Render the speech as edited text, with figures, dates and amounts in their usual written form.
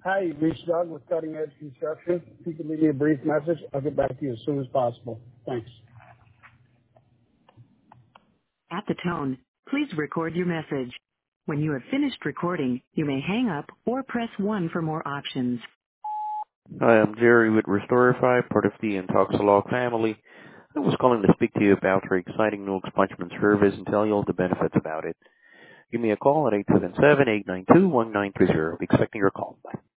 Hi, you reached Doug with Cutting Edge Construction. If you could leave me a brief message, I'll get back to you as soon as possible. Thanks. At the tone, please record your message. When you have finished recording, you may hang up or press 1 for more options. Hi, I'm Jerry with Restorify, part of the Intoxilog family. I was calling to speak to you about our exciting new expungement service and tell you all the benefits about it. Give me a call at 877-892-1930. Expecting your call. Bye.